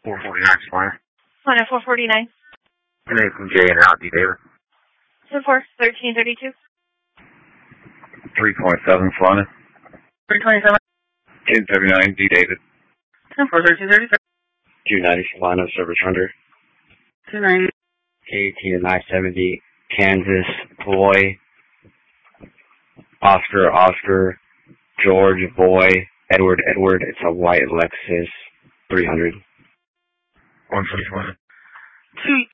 449 Solana. Solana 449. Nathan J. and Rob D. David. 1332. 327 Solana. 327. 1039 D. David. 1333. 290 Solana, Service Hunter. 290. 18 to 970, Kansas, Boy, Oscar, George, Boy, Edward, it's a white Lexus 300. 151. 2